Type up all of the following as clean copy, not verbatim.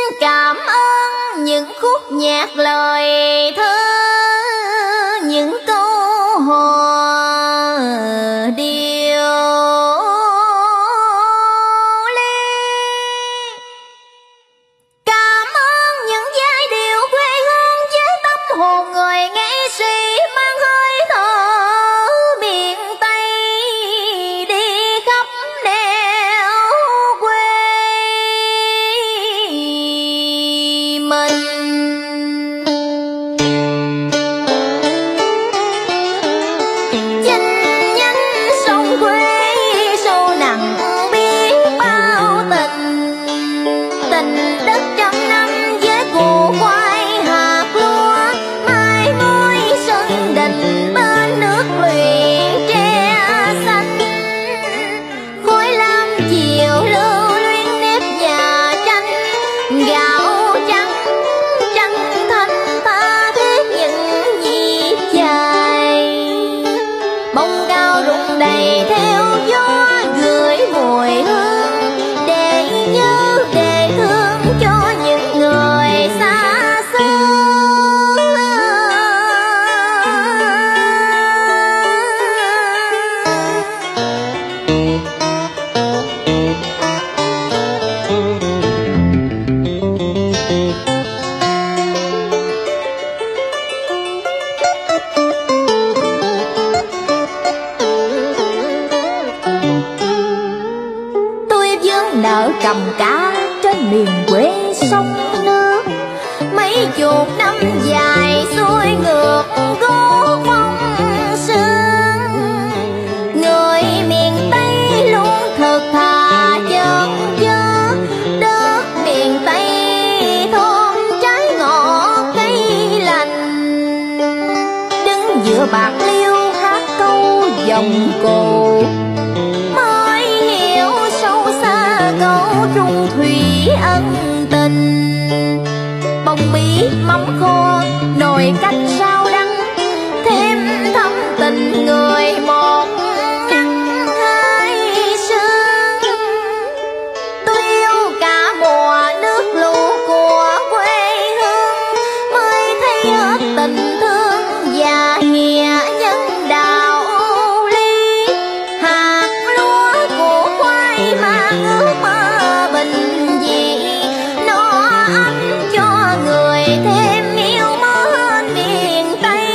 cảm ơn những khúc nhạc lời thơ, những câu hò điệu ly. Cảm ơn những giai điệu quê hương với tâm hồn người nghệ sĩ mang hơi thở miền Tây đi khắp nẻo quê mình. Chinh nhánh sông quê sâu nặng biết bao tình, tình đất trăm năm với củ khoai hạt lúa, mai ngói sân đình bên nước lụy tre xanh. Khói lam chiều lưu luyến nếp nhà tranh, gạo trắng trắng thanh tha thiết những nhịp dài. Bông cao rụng đầy theo gió gửi mùi hương, để nhớ để thương cho những người xa xưa. Tôi vướng nợ cầm cá trên miền quê sông nước, mấy chục năm dài xuôi ngược gót phong sương. Người miền Tây luôn thật thà chân chớ, đất miền Tây thơm trái ngọt cây lành. Đứng giữa bạc liêu hát câu dòng cổ, mới hiểu sâu xa câu trung thủy ân tình. Bông bí mắm kho nồi canh sao đắng, thêm thắm tình người một nắng hai sương. Tôi yêu cả mùa nước lũ của quê hương, mới thấy hết tình thương và nghĩa nhân đạo ly. Hạt lúa của khoai mang ước mơ bình dị, nó ấm cho người thêm yêu mến miền Tây.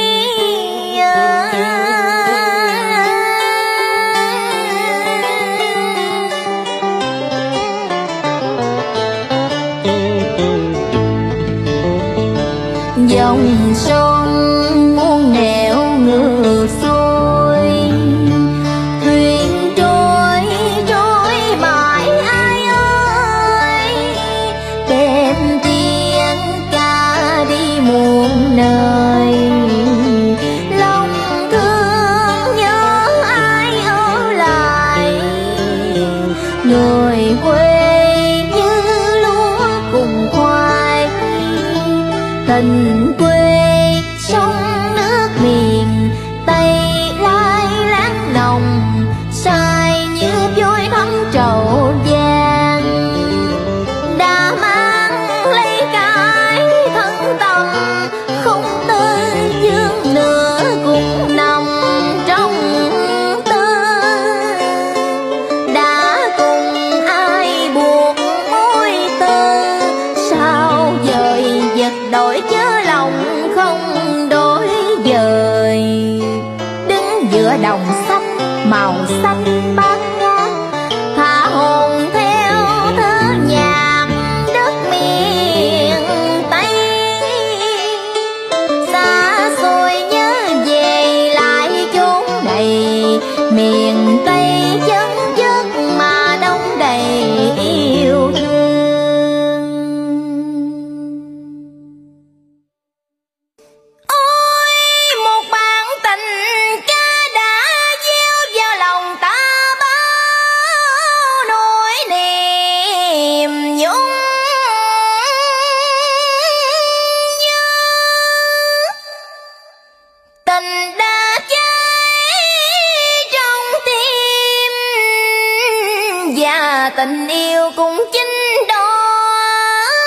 Dòng sông muôn nẻo ngược xuôi, thuyền trôi trôi mãi ai ơi. Đêm tiếng ca đi muôn nơi, lòng thương nhớ ai ở lại. Người quê như lúa cùng khoai, tình quê sông nước miền Tây lai láng nồng, sai như vôi thấm trầu vàng. Đã mang lấy cái thân tâm, không tới dương nữa cũng nằm trong tư. Đã cùng ai buộc mối tư, sao dời vật đổi chớ lòng không đổi dời. Đứng giữa đồng xanh màu xanh bát ngát, thả hồn theo thơ nhạc đất miền Tây. Xa xôi nhớ về lại chốn này, miền Tây chân chất mà đông đầy yêu thương. Ôi một bản tình ca đã gieo vào lòng ta bao nỗi niềm nhung nhớ. Tình đã cháy trong tim và tình yêu cũng chín đỏ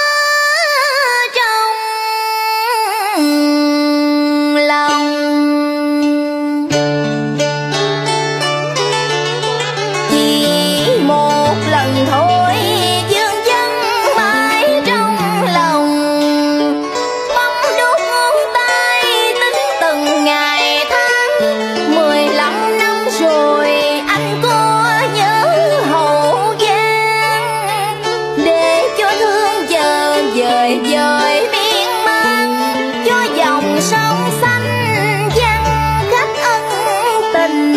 trời dời miên man, cho dòng sông xanh văng khách ân tình.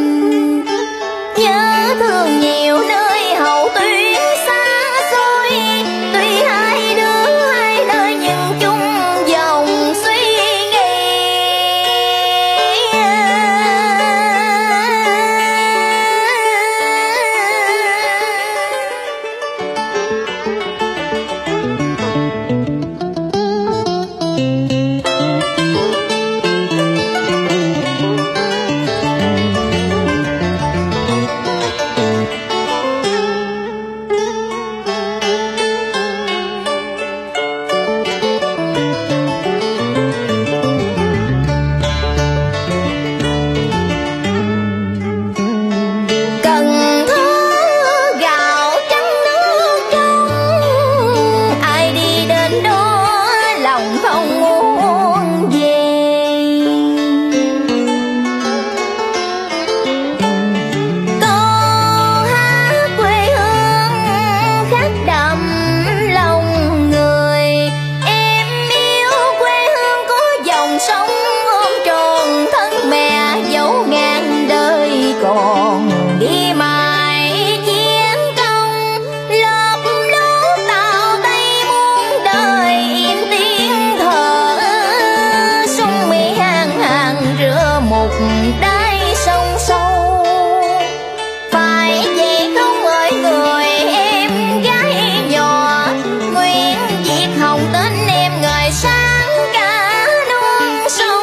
Nhớ thương nhiều nơi hậu tuyến xa xôi, tuy hai đứa hai nơi nhưng chung dòng suy nghĩ. Đáy sông sâu phải vậy không ơi người em gái nhỏ, nguyện viết hồng tên em ngời sáng cả non sông.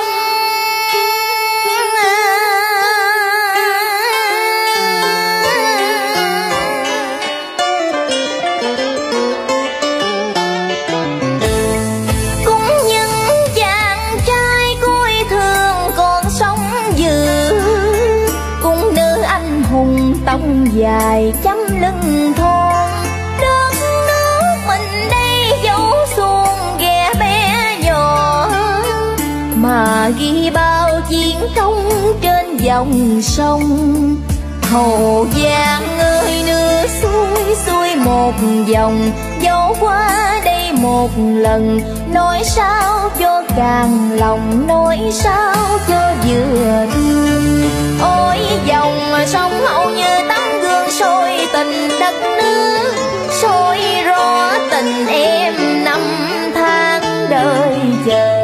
Cũng những chàng trai cuối thương còn sống dự, cung nữ anh hùng tông dài chấm lưng thon. Đất nước mình đây dấu xuông ghẻ bé nhỏ, mà ghi bao chiến công trên dòng sông. Hậu Giang ơi nước xuôi xuôi một dòng, dẫu qua đây một lần. Nói sao cho càng lòng, nói sao cho vừa thương. Ôi dòng sông Hậu như tấm gương soi tình đất nước, soi rõ tình em năm tháng đời chờ.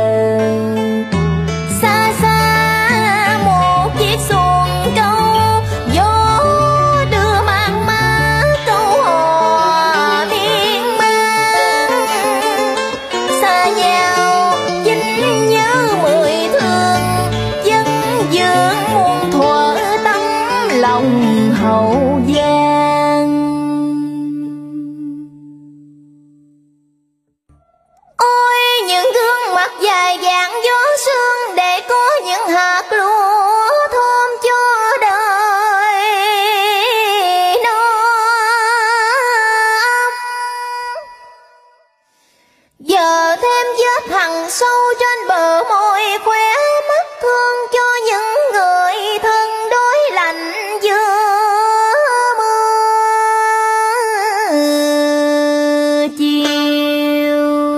Xa xa một chiếc xuồng câu, gió đưa mang má câu hò miên man. Xa nhau chính nhớ mười thương, dân dưỡng muôn thuở tấm lòng Hậu Giang. Ôi những gương mặt dài dàng gió sương, để có những hạt lúa thơm cho đời no ấm. Giờ thêm vết hằn sâu trên bờ môi, khóe mắt thương cho những người thân đối lạnh giữa mưa chiều.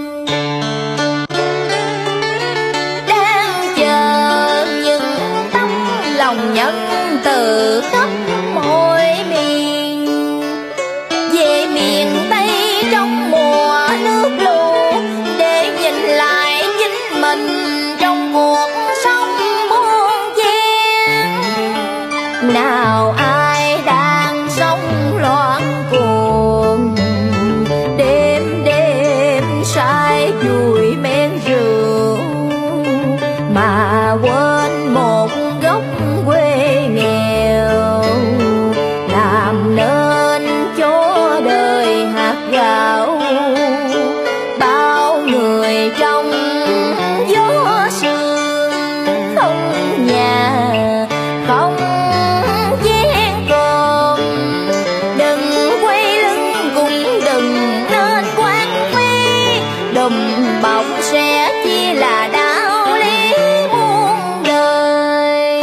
Đang chờ những tấm lòng nhân từ khắp mọi miền, về miền Tây trong mùa nước lũ, để nhìn lại chính mình trong cuộc sống muôn chen. Nào ai đang sống loạn cuồng, đêm đêm say vùi men rượu, mà quên một góc quê nghèo, làm nên cho đời hạt gạo. Bao người trong gió sương, không nhà không chén cơm. Đừng quay lưng cũng đừng nên quán phí, đùm bọc sẽ chỉ là đạo lý muôn đời.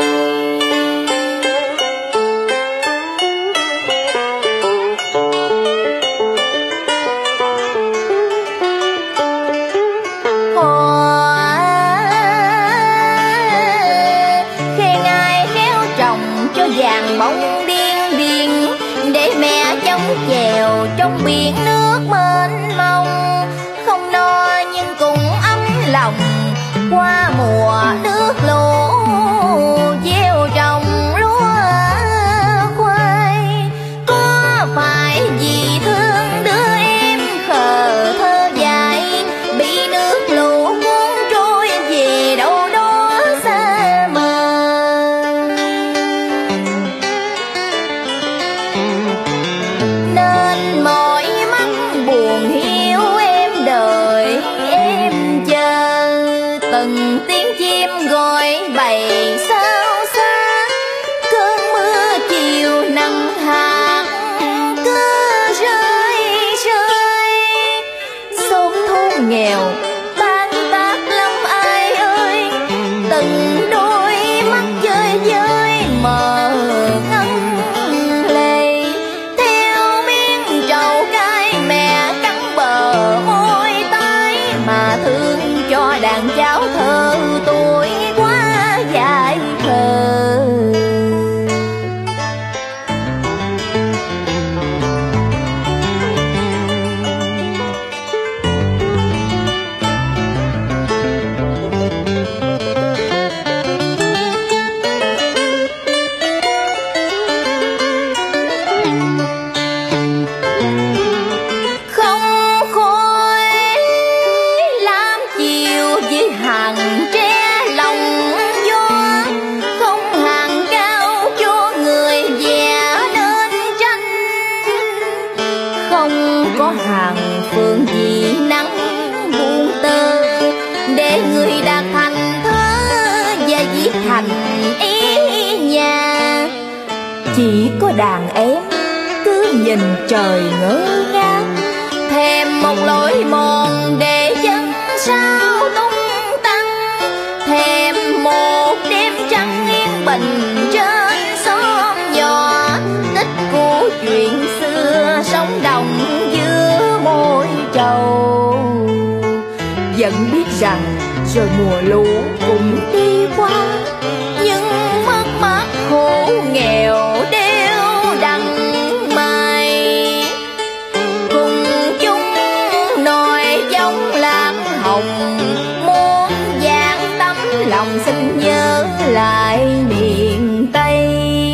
hàng phương vì nắng buông tơ, để người đạt thành thơ và viết thành ý nhà. Chỉ có đàn em cứ nhìn trời ngỡ ngác, thèm một lối mòn để chân sao tung tăng, thèm một đêm trăng yên bình trên xóm nhỏ, tích của chuyện xưa sống đồng giữa môi trầu. Vẫn biết rằng rồi mùa lũ cũng đi qua, nhưng mất mát khổ nghèo đeo đằng mai. Cùng chúng nồi giống lan hồng, muốn dán tấm lòng xin nhớ lại miền Tây.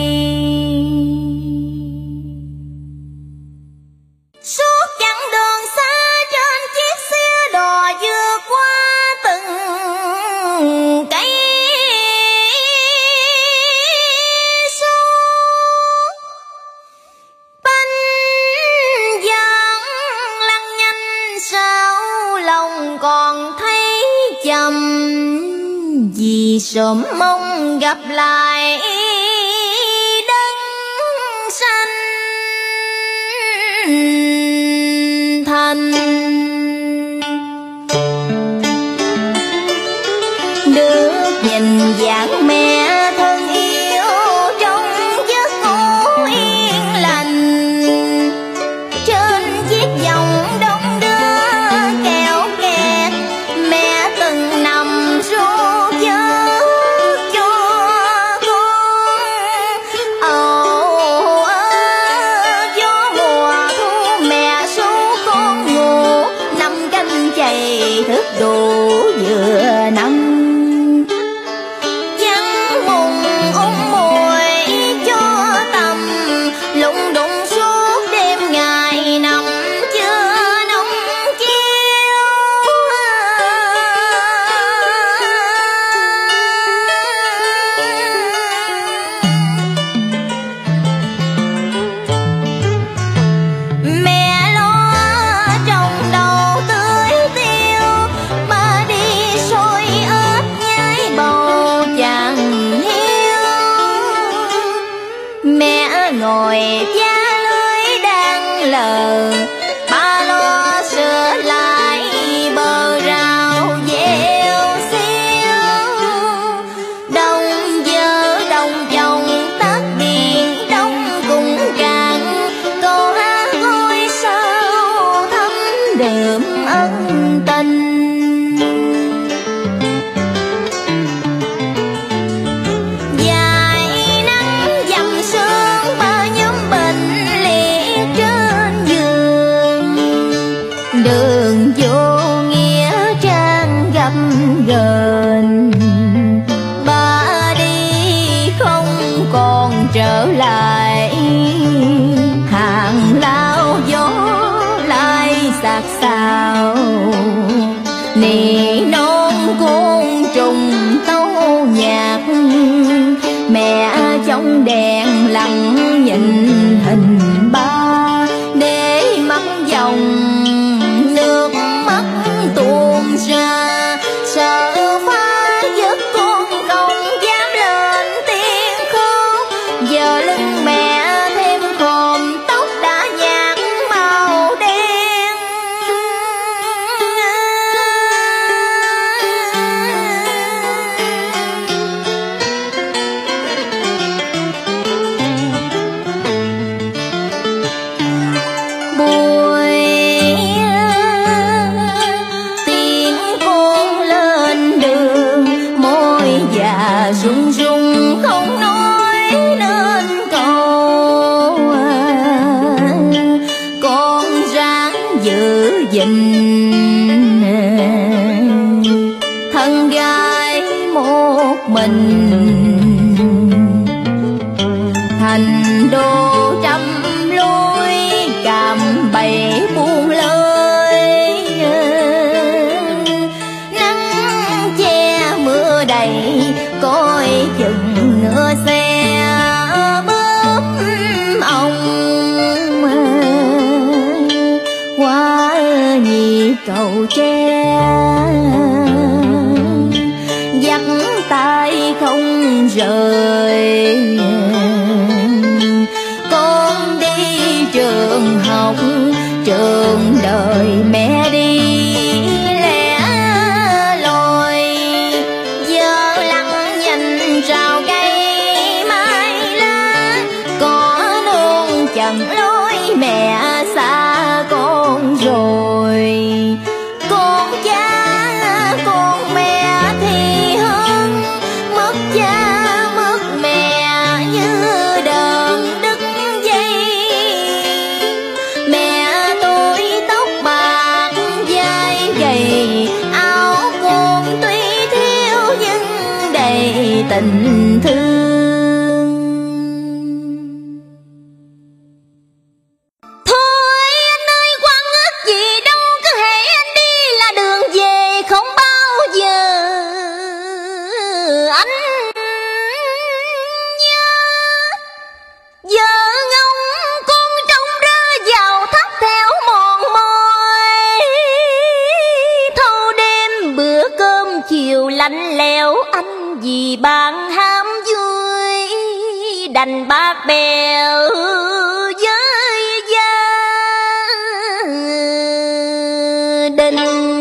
Suốt chặng đường xa trên chiếc xe đò vượt qua từng cây số, bánh vàng lăn nhanh sao lòng còn thấy chầm, vì sớm mong gặp lại đất xanh thành. Được nhìn dáng mẹ thân yêu trong giấc ngủ yên lành, trên chiếc vòng đông đưa kẹo kẹt, mẹ từng nằm ru giấc cho con. Ồ gió mùa thu mẹ ru con ngủ, năm canh chày thức đủ vừa năm. Ngồi cha lưới đang lờ, ba lo sửa lại bờ rào gieo xiêu. Đông vợ đông chồng tắt điện đông cùng cạn, câu hát ngôi sao thấm đượm ân tình. Đường vô nghĩa trang gấp ghềnh, ba đi không còn trở lại, hàng lao gió lại xạc xào, nỉ non côn trùng tấu nhạc. Mẹ trong đèn lặng nhìn hình ba, để mắt dòng nước mắt tuôn ra, sợ phá giấc con không dám lên tiếng khóc. Giờ lưng mẹ thêm khòm, tóc đã nhạt màu đen. Run run không nói nên câu, con ráng giữ gìn thân gái một mình, thành đô trăm lối cạm bẫy buông lơi. Nắng che mưa đầy coi chừng nửa xe bóp ông qua nhịp cầu tre, dắt tay không rời. Con đi trường học, trường đời mẹ đi lẻ loi. Giờ lặng nhìn rào cây mai lá, có nương chẳng lối mẹ xa con rồi. Con cha con mẹ thì hơn, mất cha mất mẹ như đơn đứt dây. Mẹ tôi tóc bạc vai gầy, áo côn tuy thiếu nhưng đầy tình thương. Thôi anh ơi quăng ức gì đâu, cứ hễ anh đi là đường về, không bao giờ anh nhớ. Giờ ngóng con trông rơi vào thắt theo mòn mỏi. Thâu đêm bữa cơm chiều lạnh lẽo, anh vì bạn ham vui đành bạc bèo với gia đình.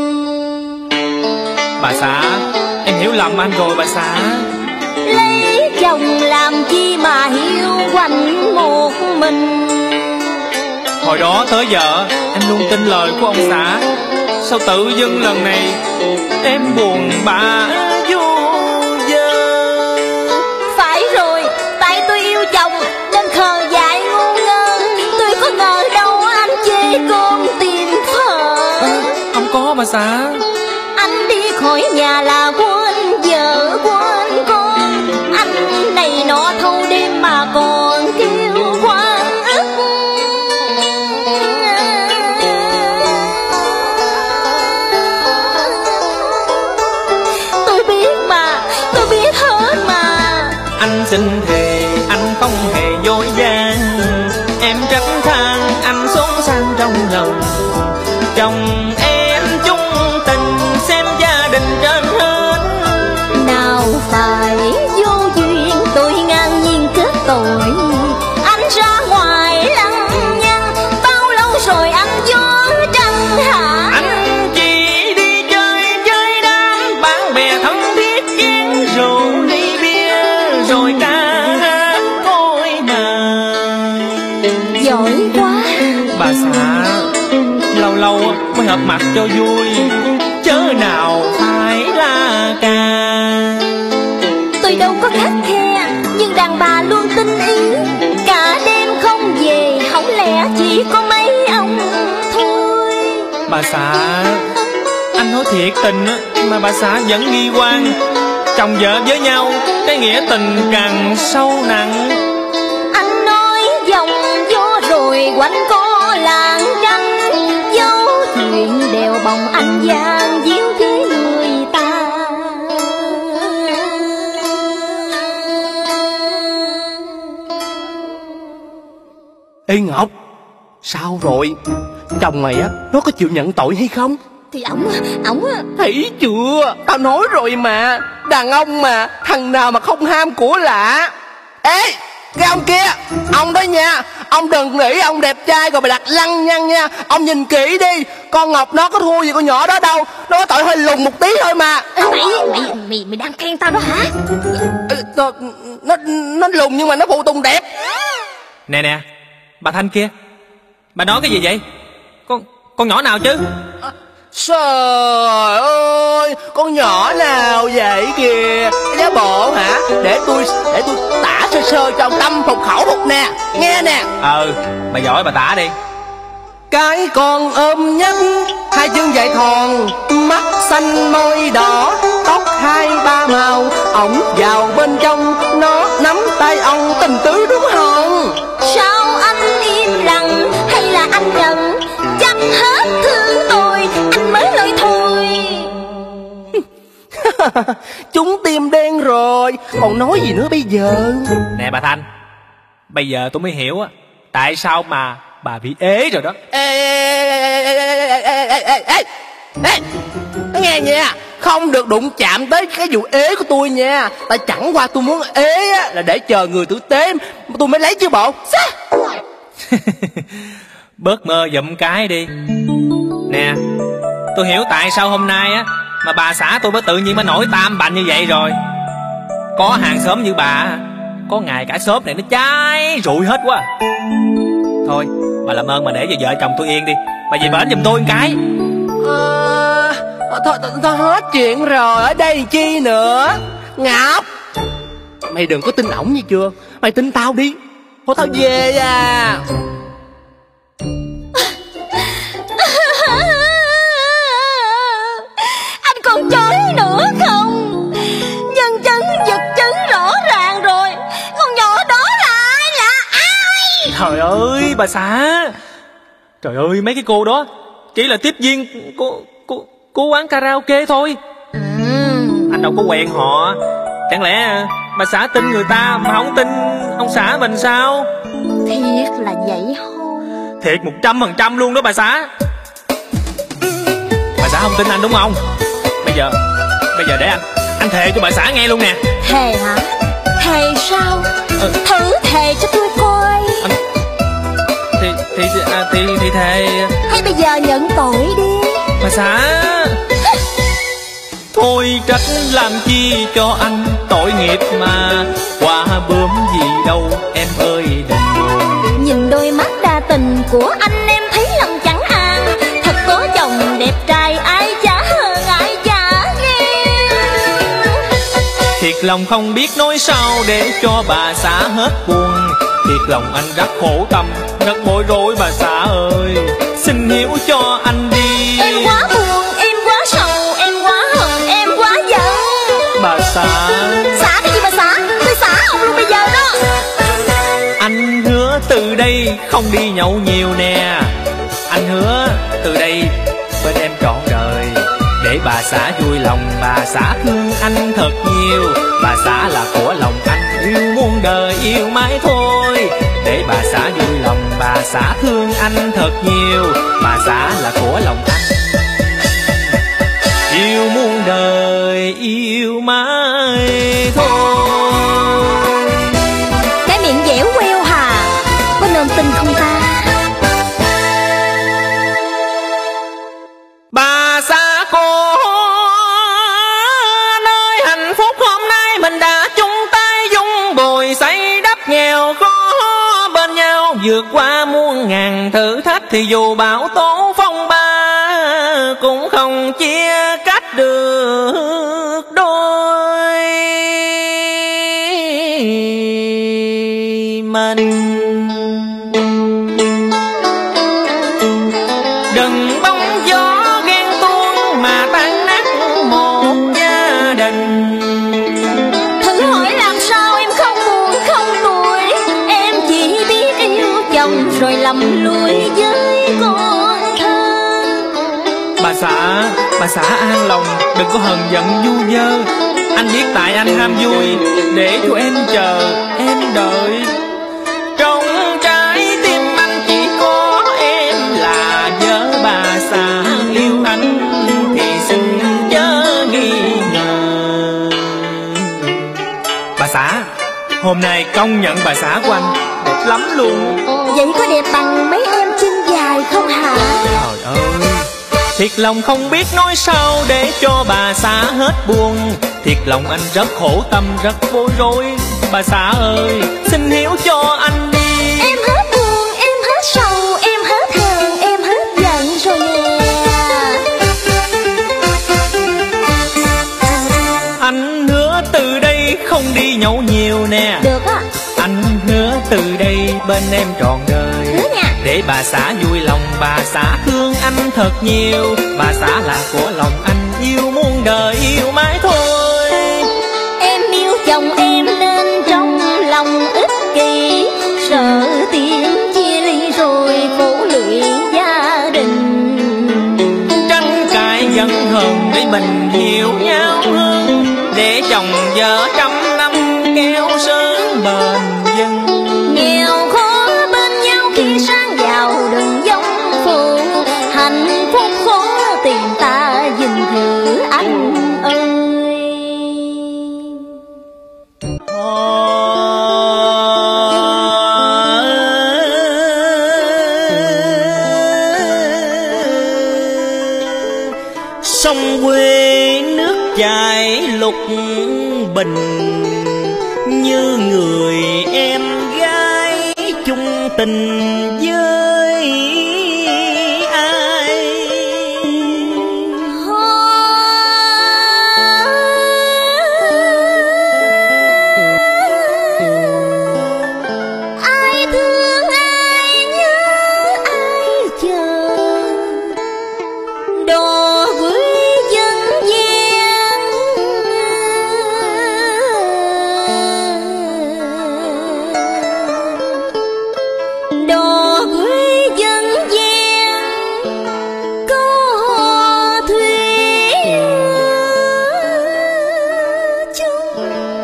Bà xã, em hiểu lầm anh rồi bà xã. Lấy chồng làm chi mà hiu quạnh một mình. Hồi đó tới giờ em luôn tin lời của ông xã, sao tự dưng lần này em buồn bã vô vơ. Phải rồi, tại tôi yêu chồng nên khờ dại ngu ngơ. Tôi có ngờ đâu anh chê con tìm phở. Không có bà xã. Anh đi khỏi nhà là quên vợ quên con. Anh này nọ thâu đêm mà còn kêu khoan ức. Tôi biết mà, tôi biết hết mà. Anh xin thề anh không hề dối gian, em trách than anh xốn sang trong lòng. Chồng em chung tình xem gia đình trên hết. Nào phải vô duyên tôi ngang nhiên kết tội. Anh ra ngoài lăng nhăng, bao lâu rồi anh gió trăng hả? Anh chỉ đi chơi chơi đám bạn bè thân thiết, chén rượu ly bia rồi ca hát côi mà. Giỏi quá. Bà xã, lâu lâu mới hợp mặt cho vui, chớ nào phải la ca. Tôi đâu có khắt khe, nhưng đàn bà luôn tinh ý. Cả đêm không về, không lẽ chỉ có mấy ông thôi. Bà xã, anh nói thiệt tình á, mà bà xã vẫn nghi quan. Chồng vợ với nhau, cái nghĩa tình càng sâu nặng. Anh nói dòng gió rồi quanh co làng trăng, dấu chuyện đèo bồng anh gian díu với người ta. Ê Ngọc, sao rồi? Chồng mày á, nó có chịu nhận tội hay không? Thì ổng Thấy chưa, tao nói rồi mà. Đàn ông mà, thằng nào mà không ham của lạ. Ê, cái ông kia, ông đó nha. Ông đừng nghĩ ông đẹp trai rồi mày đặt lăng nhăng nha. Ông nhìn kỹ đi, con Ngọc nó có thua gì con nhỏ đó đâu. Nó có tội hơi lùn một tí thôi mà. Mày đang khen tao đó hả? Nó lùn nhưng mà nó phụ tùng đẹp. Nè nè, bà Thanh kia, bà nói cái gì vậy? Con nhỏ nào chứ? Trời ơi, con nhỏ nào vậy kìa? Giá bộ hả? Để tôi tả sơ sơ cho ông tâm phục khẩu phục nè. Nghe nè. Bà giỏi bà tả đi. Cái con ôm nhánh, hai chân dài thòn, mắt xanh môi đỏ, tóc hai ba màu. Ổng vào bên trong, nó nắm tay ông tình tứ đúng không? Sao anh im lặng hay là anh nhận? Chắc hết thương tôi, anh mới lời thôi. Chúng tim đen rồi, còn nói gì nữa bây giờ? Nè bà Thanh, bây giờ tôi mới hiểu á, tại sao mà bà bị ế rồi đó. Ê, ê, nghe nha, không được đụng chạm tới cái vụ ế của tôi nha. Tại chẳng qua tôi muốn ế á, là để chờ người tử tế tôi mới lấy chứ bộ. Bớt mơ dụm cái đi. Nè, tôi hiểu tại sao hôm nay á mà bà xã tôi mới tự nhiên mới nổi tam bành như vậy rồi. Có hàng xóm như bà, có ngày cả xóm này nó cháy rụi hết quá. Thôi, bà làm ơn mà để cho vợ chồng tôi yên đi. Bà về bển giùm tôi một cái. Thôi hết chuyện rồi, ở đây chi nữa. Ngọc, mày đừng có tin ổng như chưa. Mày tin tao đi. Thôi tao về à. Anh còn chối nữa không? Nhân chứng vật chứng rõ ràng rồi. Con nhỏ đó là ai? Trời ơi bà xã. Trời ơi mấy cái cô đó chỉ là tiếp viên của quán karaoke thôi. Anh đâu có quen họ. Chẳng lẽ bà xã tin người ta mà không tin ông xã mình sao? Thiệt là vậy không? Thiệt 100% luôn đó bà xã. Bà xã không tin anh đúng không? Bây giờ để anh thề cho bà xã nghe luôn nè. Thề hả? Thề sao? Thử thề cho tôi coi. Thì thề. Hay bây giờ nhận tội đi. Bà xã. Thôi trách làm chi cho anh tội nghiệp mà. Qua bướm gì đâu em ơi đừng buồn. Nhìn đôi mắt đa tình của anh em thấy lòng chẳng an. Thật có chồng đẹp trai ai chả hơn ai chả ghen. Thiệt lòng không biết nói sao để cho bà xã hết buồn. Thiệt lòng anh rất khổ tâm, rất bối rối bà xã ơi. Xin hiểu cho anh đi. Em quá buồn, em quá sầu, em quá hận, em quá giận. Bà xã. Xả cái gì bà xã? Tôi xả ông luôn bây giờ đó. Anh hứa từ đây không đi nhậu nhiều nè. Anh hứa từ đây bên em trọn đời. Để bà xã vui lòng, bà xã thương anh thật nhiều. Bà xã là của lòng anh, yêu muôn đời yêu mãi thôi. Để bà xã vui lòng, bà xã thương anh thật nhiều. Bà xã là của lòng anh, yêu muôn đời yêu mãi thôi. Cái miệng dẻo queo hà, có nên tin không ta? Bà xã cô nơi hạnh phúc hôm nay mình đã chung tay dung bồi xây đắp nghèo khó bên nhau. Vượt qua muôn ngàn thử thách thì dù bão tố phong ba cũng không chia cách được đôi mình. Đừng bóng gió ghen tuông mà tan nát một gia đình. Thử hỏi làm sao em không buồn không tuổi. Em chỉ biết yêu chồng rồi lầm lũi với con thơ. Bà xã an lòng, đừng có hờn giận vu vơ. Anh biết tại anh ham vui, để cho em chờ, em đợi. Trong trái tim anh chỉ có em là vợ bà xã. Yêu anh thì xin chớ nghi ngờ. Bà xã, hôm nay công nhận bà xã của anh đẹp lắm luôn. Vậy có đẹp bằng mấy em chân dài không hả? Trời ơi, thiệt lòng không biết nói sao để cho bà xã hết buồn. Thiệt lòng anh rất khổ tâm, rất bối rối. Bà xã ơi, xin hiểu cho anh đi. Em hết buồn, em hết sầu, em hết hờn, em hết giận rồi nè. Anh hứa từ đây không đi nhậu nhiều nè. Được á. Anh hứa từ đây bên em trọn đời. Hứa nha. Để bà xã vui lòng, bà xã thương anh thật nhiều. Bà xã là của lòng anh, yêu muôn đời yêu mãi thôi. Em yêu chồng em nên trong lòng ích kỷ, sợ tiếng chia ly rồi khổ lụy gia đình. Tranh cãi giận hờn để mình hiểu nhau hơn. Để chồng vợ trăm năm kéo sớm bền vững. Nghèo khó bên nhau khi sang giàu đừng giống phụ. Hạnh phúc khổ tìm ta gìn giữ anh ơi. Sông quê nước chảy lục bình, như người em gái chung tình với ai. Ai thương ai nhớ ai chờ, đò quý dân gian đò quý dân gian có hò thủy chung.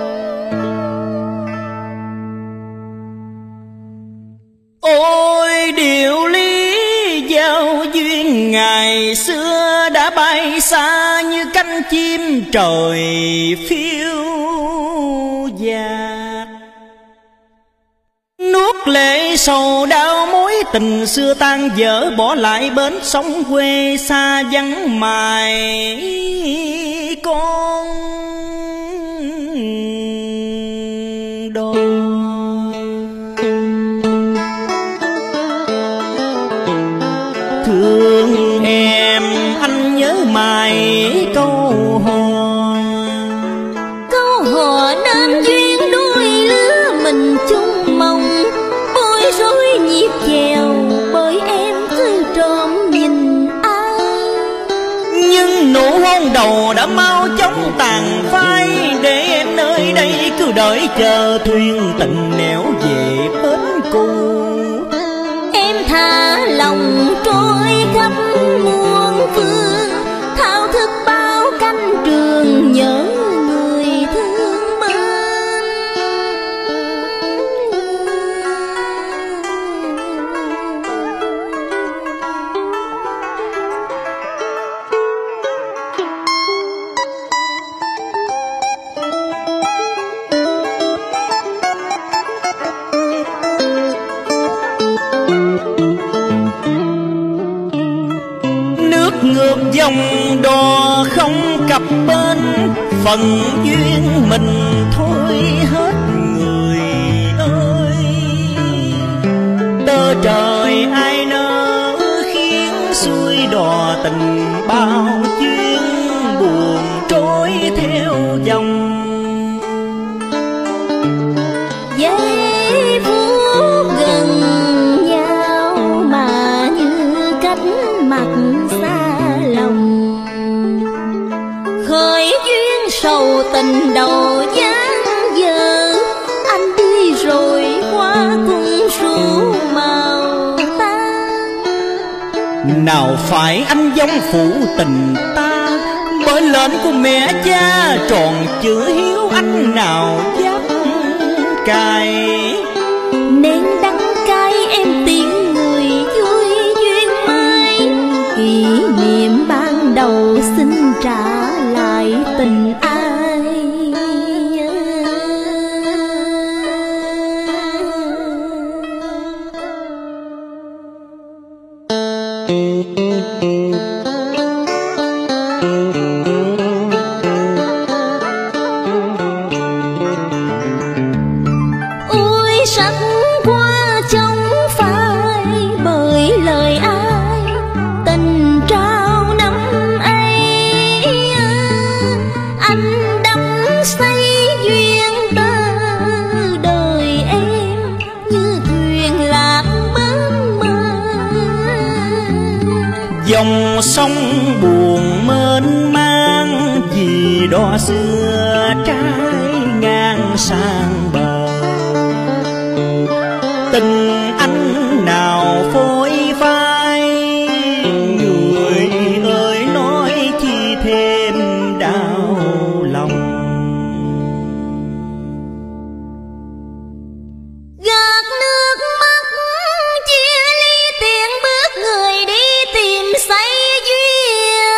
Ôi điều lý giao duyên ngày xưa đã bay xa như cánh chim trời phiêu dạt. Nuốt lệ sầu đau mối tình xưa tan vỡ, bỏ lại bến sông quê xa vắng mài con đò. Thương em anh nhớ mãi câu hò, Câu hò nên duyên đôi lứa mình chung mong, bối rối nhịp chèo bởi em cứ trộm nhìn ai. nhưng nụ hôn đầu đã mau chóng tàn phai, để em nơi đây cứ đợi chờ thuyền tình nẻo về bến cũ. Em tha lòng trôi khắp muôn phương, thao thức bao cánh trường nhớ người thương mến. Nước ngược dòng đò không cập bên, phần duyên mình thôi hết người ơi. Tơ trời ai nỡ khiến xuôi đò tình bao chuyến buồn trôi theo dòng. Giây phút gần nhau mà như cách mặt xa lòng, khởi duyên sầu tình đầu dáng dở. Anh đi rồi qua cùng ru màu tan. Nào phải anh giống phụ tình ta, bởi lệnh của mẹ cha tròn chữ hiếu anh nào dám cài. Nên đắng cay em tiếng người vui duyên mai, kỷ niệm ban đầu xin trả lại tình ai. Ôi sắc qua trong phai bởi lời ai, tình trao năm ấy. Anh đắm say duyên ta đời em, như thuyền lạc bến mơ. Dòng sông buồn mênh mang vì đò xưa trái ngang sang bờ. Tình anh nào phôi phai, người ơi nói chi thêm đau lòng. Gạt nước mắt chia ly tiện bước người đi tìm say duyên.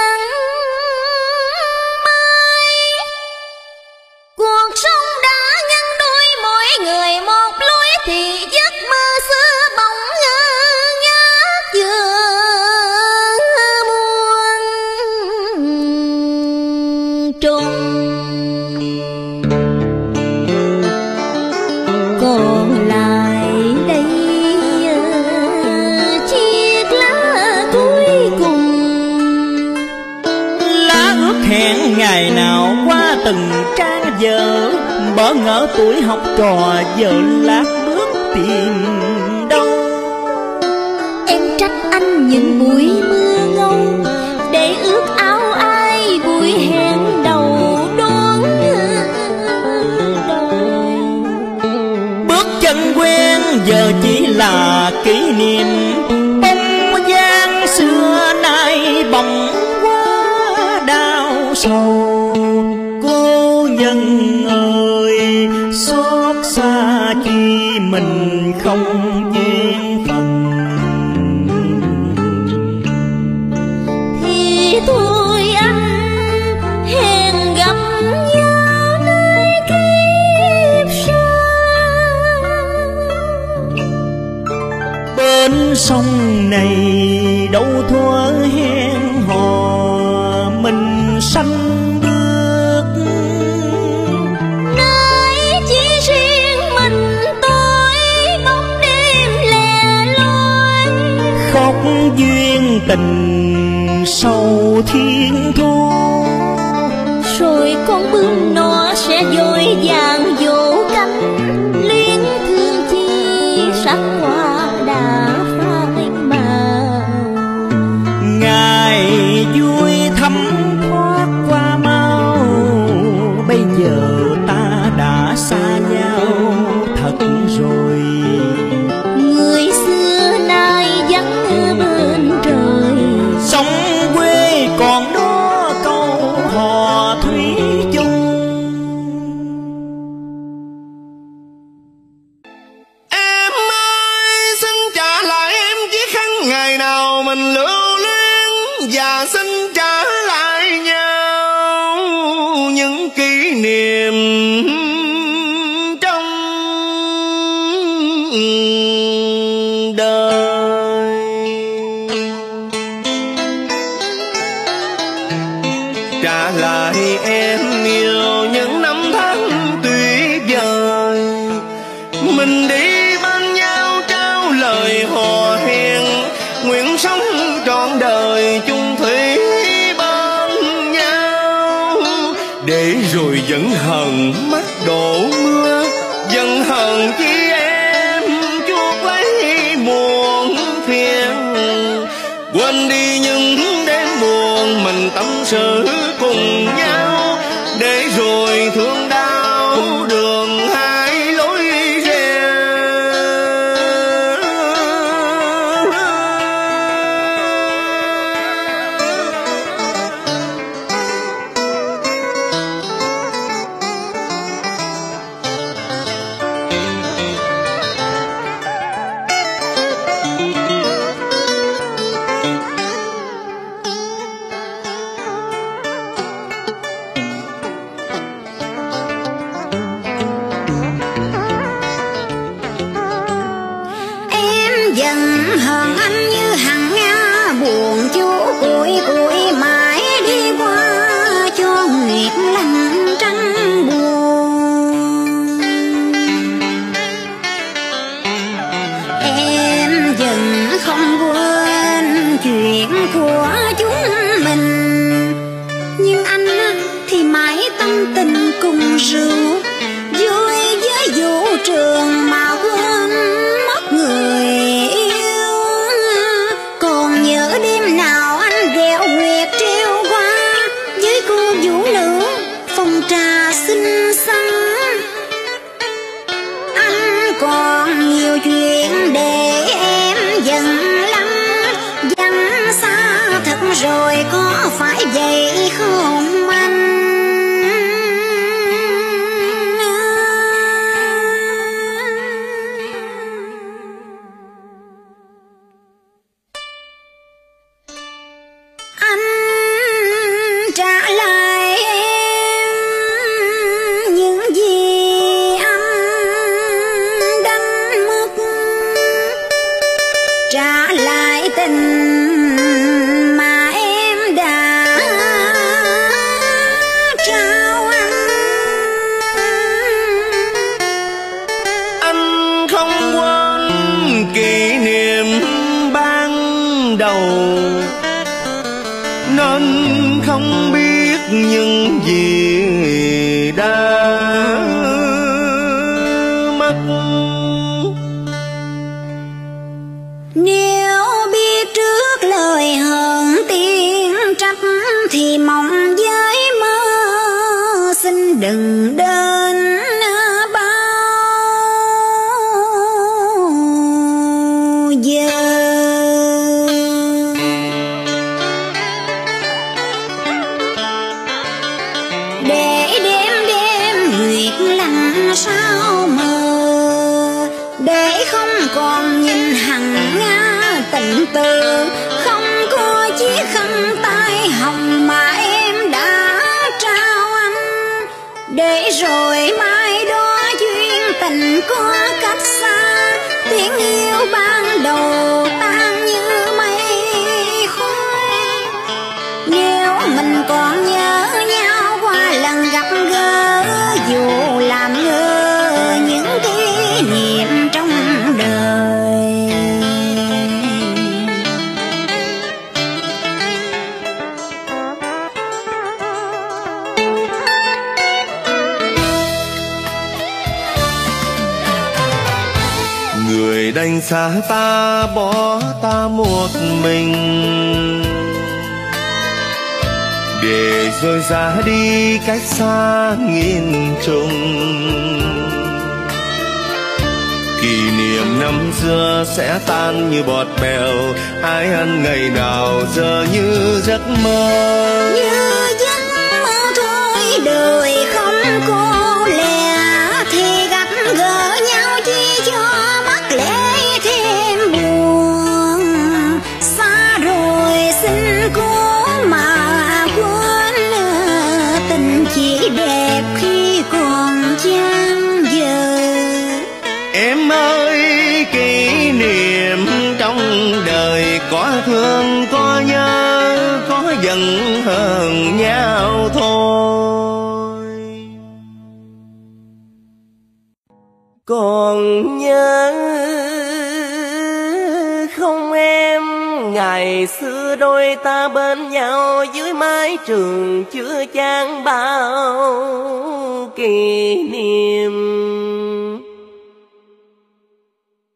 hẹn ngày nào qua từng trang vở, bỡ ngỡ tuổi học trò giờ lát bước tìm đâu. Em trách anh những buổi mưa ngâu, để ước áo ai buổi hẹn đầu đón đời. Bước chân quen giờ chỉ là kỷ niệm, bóng dáng xưa nay bỗng quá đau sầu. Cô nhân ơi xót xa chi mình không duyên phận, thì thôi anh hẹn gặp nhau nơi kiếp sau. bên sông này đâu thuở hẹn hò mình sanh bước, Nơi chỉ riêng mình tôi bóng đêm lẻ loi, khóc duyên tình sâu thiên thu. rồi con bướm nó sẽ vội vàng vỗ cánh, luyến thương chi sắc hoa đã phai màu. Ngày vui thấm thoát qua mau, bây giờ ta đã xa nhau thật rồi. Người xưa nay vắng bên trời, Sông quê còn đó câu hò thủy chung. Em ơi xin trả lại em chiếc khăn ngày nào mình lưu luyến, và xin trả lại nhau những kỷ niệm trong đời. Trả lại em yêu những năm tháng tuyệt vời, mình đi bên nhau trao lời hò hẹn, nguyện sống trọn đời chung thủy bên nhau. Để rồi giận hờn mắt đổ mưa, giận hờn chi em chuốc lấy muộn phiền, quên đi những đêm buồn mình tâm sự cùng nhau, để rồi thương đau đường hai lối rẽ. em giận hờn anh như hằng nga buồn chú cùi cùi mãi đi qua cho nguyệt lành trăng buồn. Em giận không quên chuyện của chúng mình, nhưng anh thì mãi tâm tình cùng rượu, vui với vũ trường mà quên mất người yêu. Còn nhớ đêm nào anh ghẹo nguyệt treo qua với cô vũ nữ phòng trà xinh xắn. Anh còn nhiều chuyện để em giận lắm, vắng xa thật rồi có phải vậy không anh? Anh trả lại em những gì anh đánh mất, trả lại tình mà em đã không biết những gì đã mất. Nếu biết trước lời hờn tiếng trách thì mong với mơ xin đừng đến bao giờ. Để đêm nguyệt lặng sao mờ, để không còn nhìn hằng nga tình từ, không có chiếc khăn tay hồng mà em đã trao anh. Để rồi mai đó duyên tình có cách xa, tiếng yêu ban đầu tan như mây khói. Nếu mình còn nhớ nhau qua lần gặp gỡ, dù làm ngơ những kỷ niệm trong đời. Người đành xa ta bỏ ta một mình, để rồi ra đi cách xa nghìn trùng. Kỷ niệm năm xưa sẽ tan như bọt bèo, ai ăn ngày nào giờ như giấc mơ. Như giấc mơ thôi đời không cô lẻ, thì gặp gỡ nhau chỉ cho mắt lẽ thêm buồn. Xa rồi xin cố mà quên, tình chỉ đẹp khi còn dang dở. Em ơi kỷ niệm trong đời có thương có nhớ, có giận hờn nhau thôi. Còn nhớ không em, ngày xưa đôi ta bên nhau dưới mái trường chứa chan bao kỷ niệm.